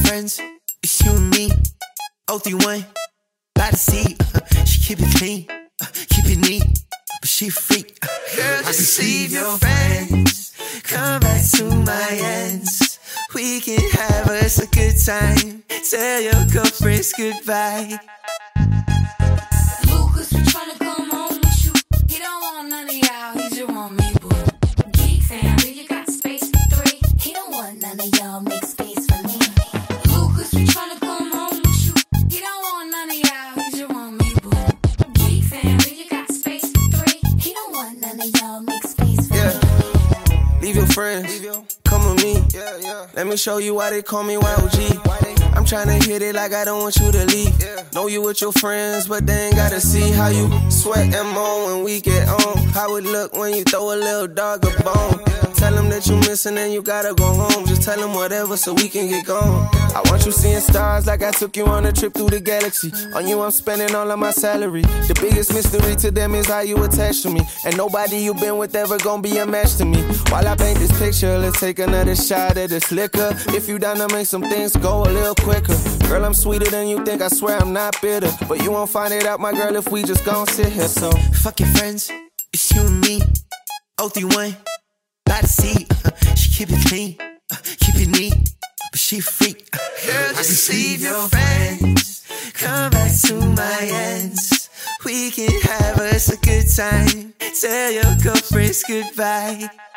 friends, it's you and me. 031, by the sea. She keep it clean, keep it neat, but she a freak. Girl, just leave your friends, come back to my ends. We can have us a good time. Tell your girlfriends goodbye. Lucas, we tryna come home with you. He don't want none of y'all, he just want me, boo. Geek family, you got space for three. He don't want none of y'all, make space for me. Lucas, we tryna come home with you. He don't want none of y'all, he just want me, boo. Geek family, you got space for three. He don't want none of y'all, make space for me. Leave your friends, come with me. Let me show you why they call me YOG. I'm tryna hit it like I don't want you to leave. Know you with your friends, but they ain't gotta see how you sweat and moan when we get on. How it look when you throw a little dog a bone. Tell them that you missing and you gotta go home. Just tell them whatever so we can get gone. I want you seeing stars like I took you on a trip through the galaxy. On you I'm spending all of my salary. The biggest mystery to them is how you attached to me. And nobody you been with ever gonna be a match to me. While I paint this picture, let's take another shot of this liquor. If you down to make some things go a little quicker. Girl, I'm sweeter than you think, I swear I'm not bitter. But you won't find it out, my girl, if we just gon' sit here. So fuck your friends, it's you and me. 031, by the sea. She keep it clean, keep it neat, but she a freak. Girl, just leave your friends, come back to my ends. We can have us a good time. Tell your girlfriends goodbye.